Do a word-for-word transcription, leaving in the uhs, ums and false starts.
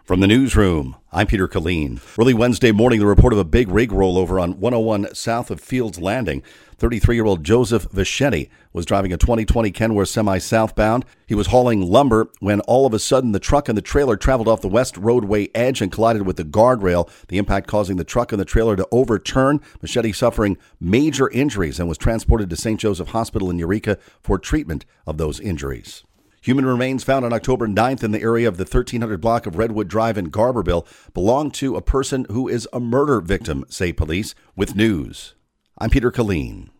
From the newsroom, I'm Peter Killeen. Early Wednesday morning, the report of a big rig rollover on one oh one south of Fields Landing. thirty-three-year-old Joseph Vichetti was driving a twenty twenty Kenworth semi southbound. He was hauling lumber when all of a sudden the truck and the trailer traveled off the west roadway edge and collided with the guardrail. The impact causing the truck and the trailer to overturn. Vichetti suffering major injuries and was transported to Saint Joseph Hospital in Eureka for treatment of those injuries. Human remains found on October ninth in the area of the thirteen hundred block of Redwood Drive in Garberville belonged to a person who is a murder victim, say police. With news, I'm Peter Killeen.